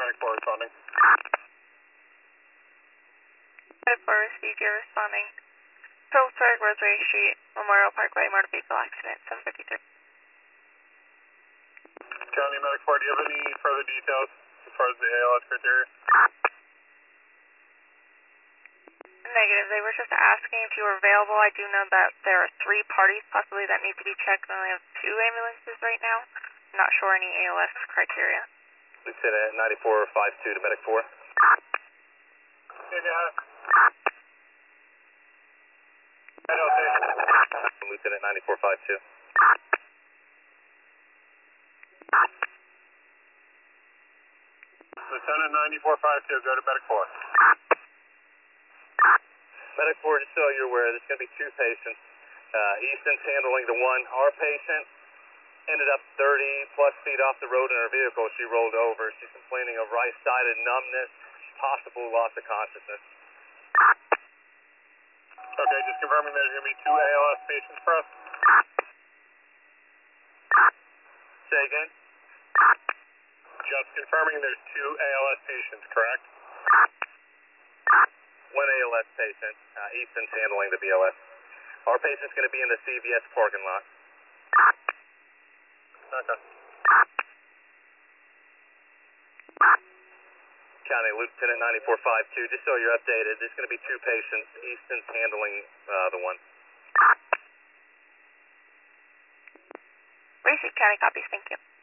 Medic 4 responding. Medic 4 received, you're responding. Phillipsburg, Rosary Street, Memorial Parkway, motor vehicle accident, 753. County Medic 4, do you have any further details as far as the ALS criteria? Negative. They were just asking if you were available. I do know that there are 3 parties possibly that need to be checked, and we have 2 ambulances right now. I'm not sure any ALS criteria. Lieutenant 9452 to Medic 4. Hey, yeah. Lieutenant 9452. Lieutenant 9452, go to Medic 4. Medic 4, just so you're aware, there's going to be 2 patients. Easton's handling the one. Our patient ended up 30 plus feet off the road in her vehicle. She rolled over. She's complaining of right-sided numbness, possible loss of consciousness. Okay, just confirming there's going to be 2 ALS patients for us. Say again? Just confirming there's 2 ALS patients, correct? 1 ALS patient. Easton's handling the BLS. Our patient's going to be in the CVS parking lot. Okay. County Lieutenant 9452, just so you're updated, there's going to be 2 patients. Easton's handling the one. Racing County copies, thank you.